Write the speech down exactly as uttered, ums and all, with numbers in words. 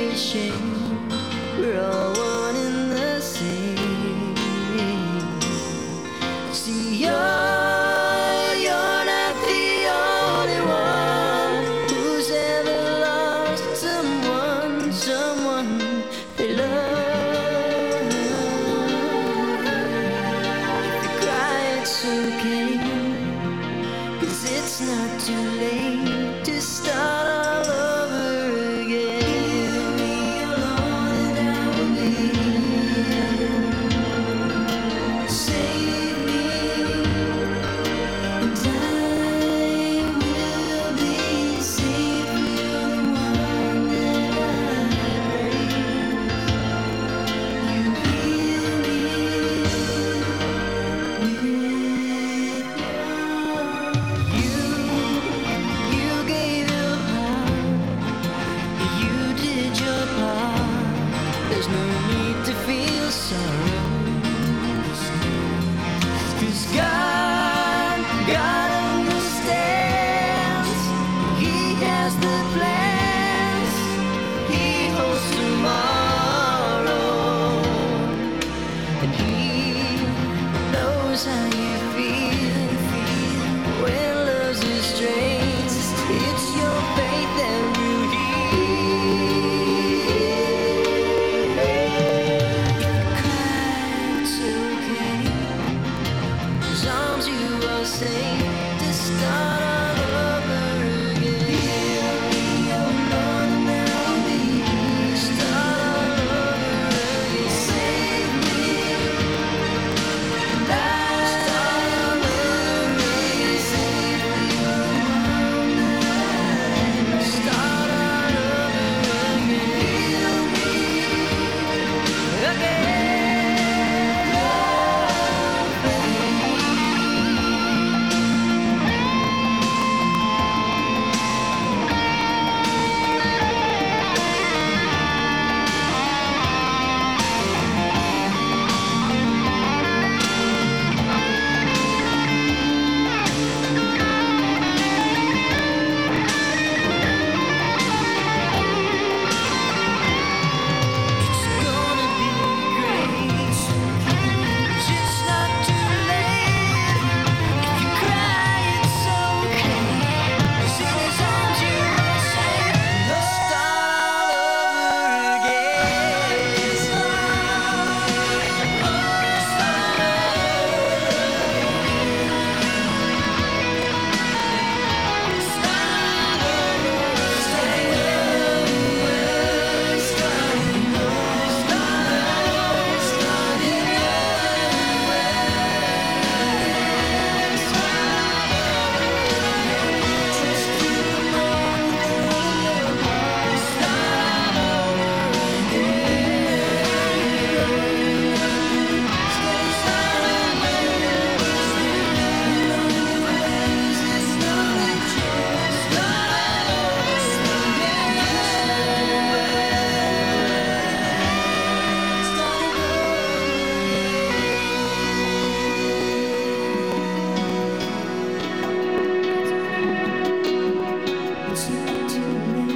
wishing we're all one in the same. See, you're, you're not the only one who's ever lost someone, someone they love. If you cry, it's okay, 'cause it's not too late to start all over again. Leave me alone and I will be. Save me, and I will be safe. You're the one that I praise. You heal me with you. You gave your heart, you did your part. There's no need to feel sorrow, 'cause God, God understands. He has the plans, He holds tomorrow, and He knows how you feel when love's restrained. It's your faith that will heal. If you cry, it's okay. His arms, you are safe to start all over again. Heal me, oh Lord, and I'll be. Start all over again. Save me, and I start all over again. Save me, start all over again. Heal me again. It's gonna be great, 'cause it's not too late. If you cry, it's okay, 'cause in His arms you are safe. Let's start all over again. It's not too late.